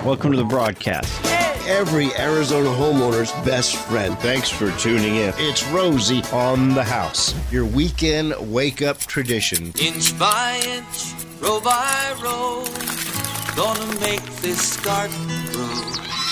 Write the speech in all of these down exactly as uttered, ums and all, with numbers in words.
Welcome to the broadcast. Every Arizona homeowner's best friend. Thanks for tuning in. It's Rosie, On the house. your weekend wake-up tradition. Inch by inch, row by row, gonna make this garden grow.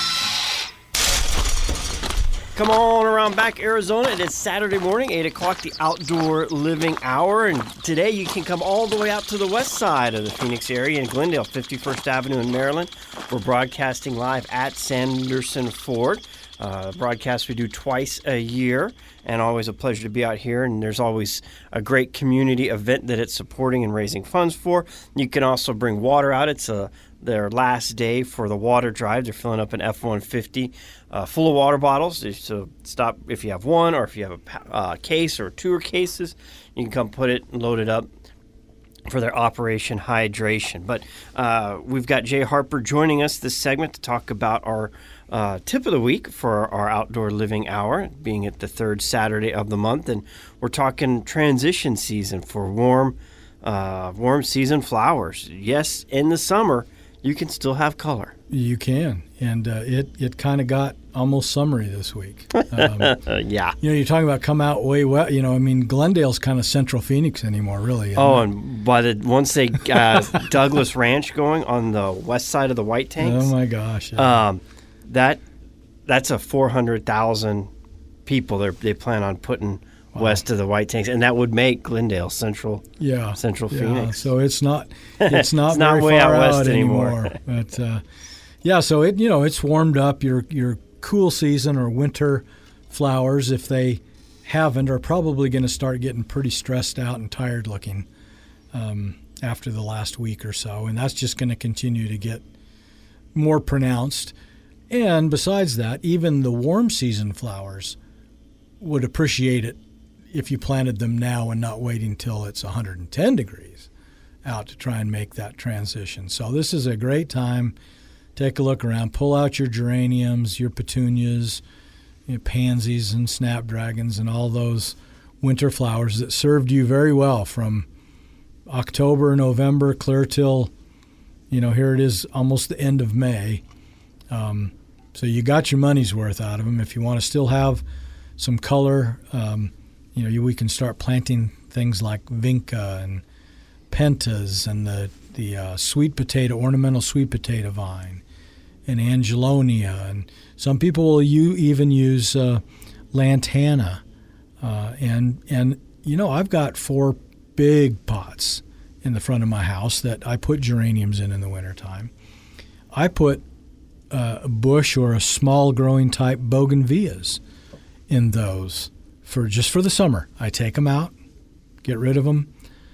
Come on around back, Arizona. It is Saturday morning, eight o'clock, the Outdoor Living Hour. And today you can come all the way out to the west side of the Phoenix area in Glendale, fifty-first Avenue in Maryland. We're broadcasting live at Sanderson Ford. Uh, broadcast we do twice a year, and always a pleasure to be out here. And there's always a great community event that it's supporting and raising funds for. You can also bring water out. It's a their last day for the water drive. They're filling up an F one fifty uh, full of water bottles. So stop if you have one, or if you have a uh, case or two cases, you can come put it and load it up for their Operation Hydration. But uh, we've got Jay Harper joining us this segment to talk about our uh, tip of the week for our Outdoor Living Hour, being at the third Saturday of the month. And we're talking transition season for warm, uh, warm season flowers. Yes, in the summer, you can still have color. You can, and uh, it it kind of got almost summery this week. Um, uh, yeah. You know, you're talking about come out way wet. You know, I mean, Glendale's kind of Central Phoenix anymore, really. Oh, it? and by the once they uh, Douglas Ranch going on the west side of the White Tanks. Oh my gosh. Yeah. Um, that that's a four hundred thousand people they they plan on putting wow. west of the White Tanks, and that would make Glendale Central. Yeah. Central yeah. Phoenix. So it's not it's not it's very not way far out west out anymore. anymore. But uh, yeah, so it you know it's warmed up. Your your cool season or winter flowers, if they haven't, are probably going to start getting pretty stressed out and tired looking um, after the last week or so, and that's just going to continue to get more pronounced. And besides that, even the warm season flowers would appreciate it if you planted them now and not waiting till it's one hundred ten degrees out to try and make that transition. So this is a great time. Take a look around. Pull out your geraniums, your petunias, your pansies and snapdragons and all those winter flowers that served you very well from October, November, clear till, you know, here it is almost the end of May. Um, so you got your money's worth out of them. If you want to still have some color, um, you know, you, we can start planting things like vinca and pentas and the, the uh, sweet potato, ornamental sweet potato vine and angelonia. And some people will you even use uh, lantana. Uh, and, and, you know, I've got four big pots in the front of my house that I put geraniums in in the wintertime. I put uh, a bush or a small growing type bougainvilleas in those for just for the summer. I take them out, get rid of them,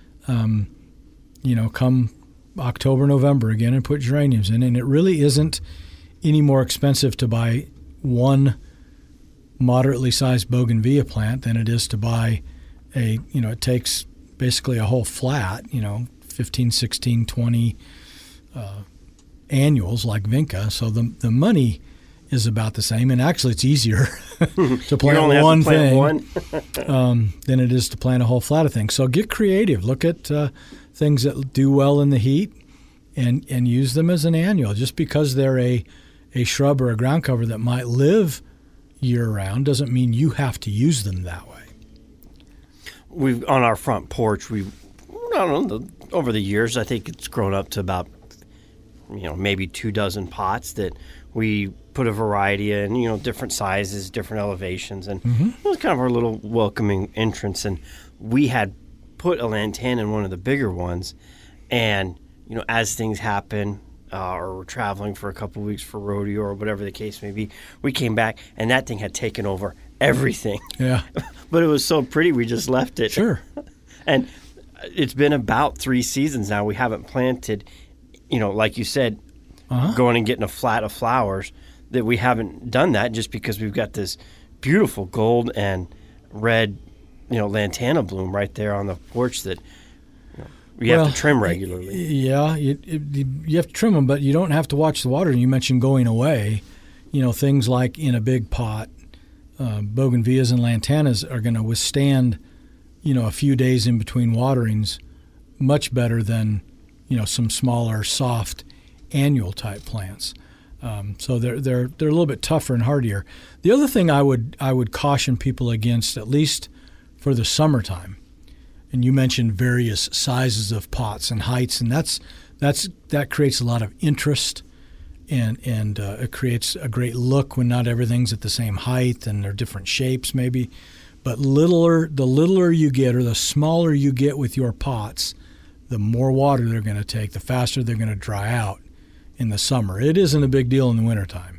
um, you know, come October, November again and put geraniums in. And it really isn't any more expensive to buy one moderately sized bougainvillea plant than it is to buy a, you know, it takes basically a whole flat, you know, fifteen, sixteen, twenty uh, annuals like vinca. So the the money is about the same, and actually it's easier to plant one to plant thing one. um, than it is to plant a whole flat of things. So get creative. Look at uh, things that do well in the heat and, and use them as an annual. Just because they're a, a shrub or a ground cover that might live year-round doesn't mean you have to use them that way. We've on our front porch, we I don't know, the, over the years, I think it's grown up to about, you know, maybe two dozen pots that we put a variety in, you know, different sizes, different elevations, and mm-hmm. it was kind of our little welcoming entrance. And we had put a lantana in one of the bigger ones, and, you know, as things happen, uh, or we're traveling for a couple of weeks for rodeo or whatever the case may be, we came back, and that thing had taken over everything. Yeah. But it was so pretty, we just left it. Sure. And it's been about three seasons now. We haven't planted, you know, like you said, uh-huh. going and getting a flat of flowers, that we haven't done that just because we've got this beautiful gold and red, you know, lantana bloom right there on the porch that you, know, you well, have to trim regularly. Yeah, you, you have to trim them, but you don't have to watch the water. You mentioned going away. You know, things like in a big pot, uh, bougainvilleas and lantanas are going to withstand, you know, a few days in between waterings much better than, you know, some smaller, soft, annual type plants. Um, so they're they're they're a little bit tougher and hardier. The other thing I would I would caution people against, at least for the summertime, and you mentioned various sizes of pots and heights, and that's that's that creates a lot of interest, and and uh, it creates a great look when not everything's at the same height and they're different shapes maybe. But littler the littler you get, or the smaller you get with your pots, the more water they're going to take, the faster they're going to dry out in the summer. It isn't a big deal in the wintertime.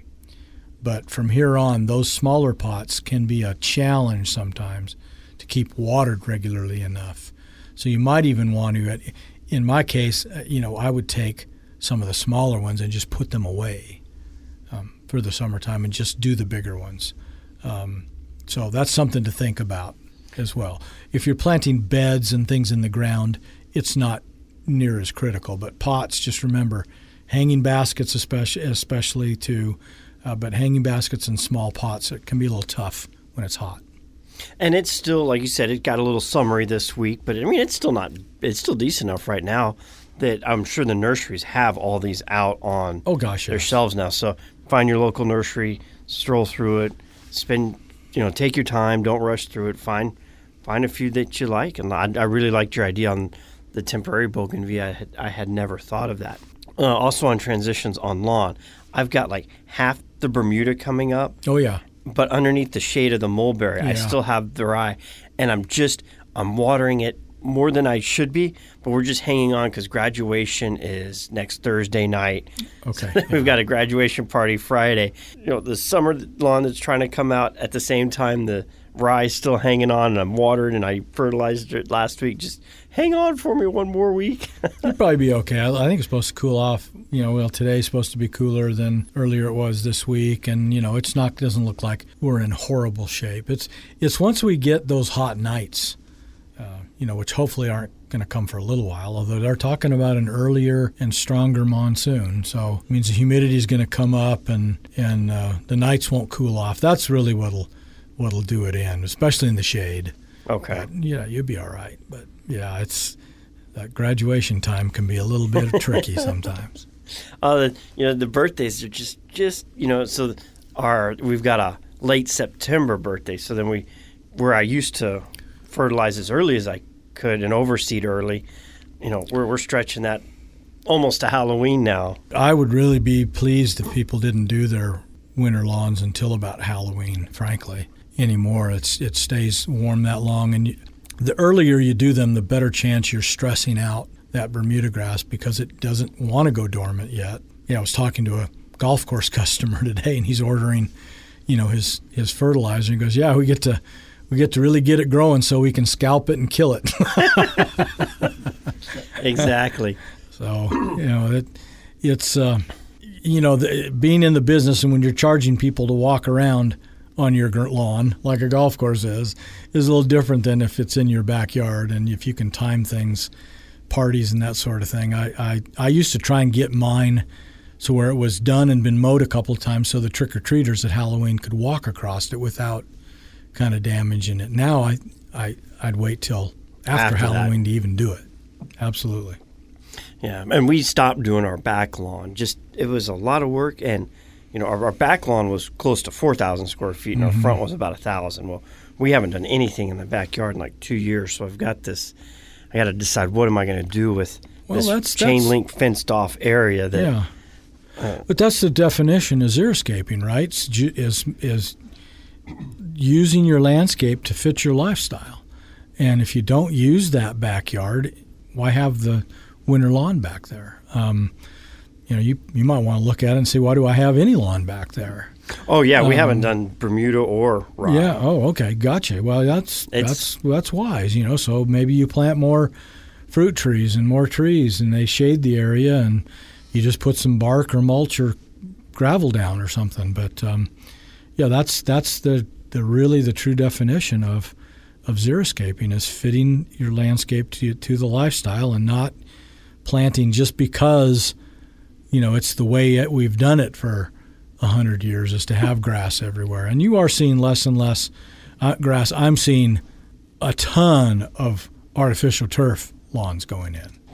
But from here on, those smaller pots can be a challenge sometimes to keep watered regularly enough. So you might even want to, in my case, you know, I would take some of the smaller ones and just put them away um, for the summertime and just do the bigger ones. Um, so that's something to think about as well. If you're planting beds and things in the ground, it's not near as critical. But pots, just remember, hanging baskets especially, especially too, uh, but hanging baskets and small pots, it can be a little tough when it's hot. And it's still, like you said, it got a little summery this week, but I mean, it's still not, it's still decent enough right now that I'm sure the nurseries have all these out on oh gosh, their yes. shelves now. So find your local nursery, stroll through it, spend, you know, take your time, don't rush through it, find find a few that you like. And I, I really liked your idea on the temporary bougainvillea. I had, I had never thought of that. Uh, also on transitions on lawn, I've got like half the Bermuda coming up. Oh, yeah. But underneath the shade of the mulberry, Yeah. I still have the rye. And I'm just, I'm watering it more than I should be, but we're just hanging on because graduation is next Thursday night. Okay. So we've got a graduation party Friday. You know, the summer lawn that's trying to come out at the same time, the rye's still hanging on, and I'm watering, and I fertilized it last week. Just hang on for me one more week. You'll probably be okay. I, I think it's supposed to cool off. You know, well, today's supposed to be cooler than earlier it was this week, and you know, it's not doesn't look like we're in horrible shape. It's it's once we get those hot nights, uh, you know, which hopefully aren't going to come for a little while. Although they're talking about an earlier and stronger monsoon, so it means the humidity is going to come up, and and uh, the nights won't cool off. That's really what'll what'll do it in, especially in the shade. Okay. But, yeah, you'll be all right. But yeah, it's that graduation time can be a little bit tricky sometimes. Uh, you know, the birthdays are just, just you know, so our we've got a late September birthday. So then we, where I used to fertilize as early as I could and overseed early, you know, we're we're stretching that almost to Halloween now. I would really be pleased if people didn't do their winter lawns until about Halloween, frankly. Anymore, it's it stays warm that long, and you, the earlier you do them, the better chance you're stressing out that Bermuda grass because it doesn't want to go dormant yet. Yeah, I was talking to a golf course customer today, and he's ordering, you know, his his fertilizer. He goes, "Yeah, we get to we get to really get it growing so we can scalp it and kill it." Exactly. So you know it, it's uh, you know the, being in the business, and when you're charging people to walk around on your lawn, like a golf course is, is a little different than if it's in your backyard and if you can time things, parties and that sort of thing. I, I, I used to try and get mine so where it was done and been mowed a couple of times so the trick-or-treaters at Halloween could walk across it without kind of damaging it. Now I, I, I'd wait till after, After Halloween that. to even do it. Absolutely. Yeah, and we stopped doing our back lawn. Just it was a lot of work, and you know, our, our back lawn was close to four thousand square feet, and Mm-hmm. our front was about one thousand. Well, we haven't done anything in the backyard in like two years, so I've got this. I got to decide what am I going to do with Well, this that's- chain that's- link fenced off area that. Yeah. But that's the definition of xeriscaping, right? It's ju- Is is using your landscape to fit your lifestyle. And if you don't use that backyard, why have the winter lawn back there? Um, you know, you you might want to look at it and say, why do I have any lawn back there? Oh yeah, we Um, haven't done Bermuda or rye. Yeah. Oh, okay. Gotcha. Well, that's It's- that's that's wise. You know, so maybe you plant more fruit trees and more trees, and they shade the area, and you just put some bark or mulch or gravel down or something. But um, yeah, that's that's the, the really the true definition of of xeriscaping is fitting your landscape to to the lifestyle and not planting just because you know it's the way it, we've done it for a hundred years is to have grass everywhere. And you are seeing less and less uh, grass. I'm seeing a ton of artificial turf lawns going in.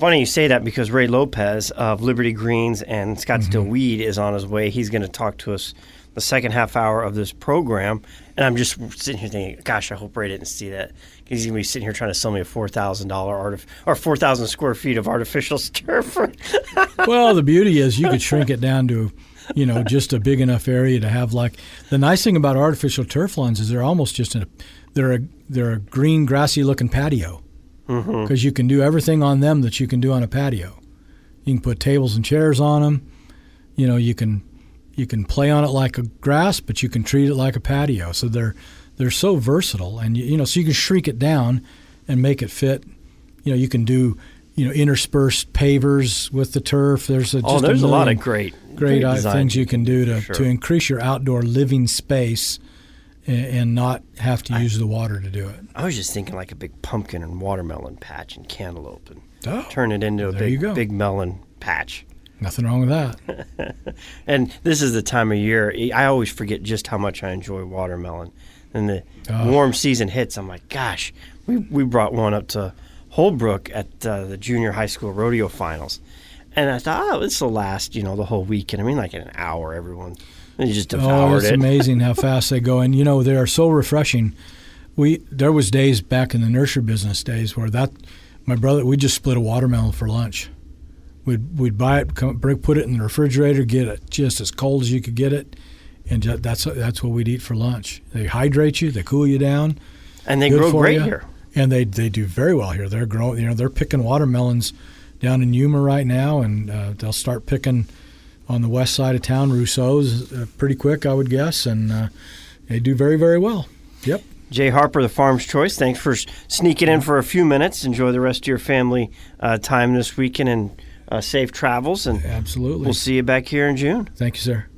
Funny you say that because Ray Lopez of Liberty Greens and Scottsdale mm-hmm. Weed is on his way. He's going to talk to us the second half hour of this program. And I'm just sitting here thinking, gosh, I hope Ray didn't see that. He's going to be sitting here trying to sell me a four thousand dollars artif- or four thousand square feet of artificial turf. Well, the beauty is you could shrink it down to, you know, just a big enough area to have like – the nice thing about artificial turf lawns is they're almost just a – they're a, they're a green, grassy-looking patio because mm-hmm. you can do everything on them that you can do on a patio. You can put tables and chairs on them. You know, you can you can play on it like a grass, but you can treat it like a patio. So they're they're so versatile, and you, you know, so you can shrink it down and make it fit. You know, you can do you know interspersed pavers with the turf. There's a, just oh, there's a, a lot of great great, great things you can do to sure. to increase your outdoor living space and, and not have to use I, the water to do it. I was just thinking like a big pumpkin and watermelon patch and cantaloupe, and oh, turn it into a big big melon patch. Nothing wrong with that. And this is the time of year. I always forget just how much I enjoy watermelon. And the oh. warm season hits, I'm like, gosh, we we brought one up to Holbrook at uh, the junior high school rodeo finals. And I thought, oh, this will last, you know, the whole weekend. I mean, like in an hour, everyone and you just devoured oh, it's it. It's amazing how fast they go. And, you know, they are so refreshing. We There was days back in the nursery business days where that, my brother, we just split a watermelon for lunch. We'd we'd buy it, come, bring, put it in the refrigerator, get it just as cold as you could get it, and just, that's that's what we'd eat for lunch. They hydrate you, they cool you down, and they grow great you. here. And they they do very well here. They're growing, you know, they're picking watermelons down in Yuma right now, and uh, they'll start picking on the west side of town, Rousseau's, uh, pretty quick, I would guess, and uh, they do very very well. Yep. Jay Harper, the Farm's Choice. Thanks for sneaking in for a few minutes. Enjoy the rest of your family uh, time this weekend, and Uh, safe travels, and absolutely. We'll see you back here in June. Thank you, sir.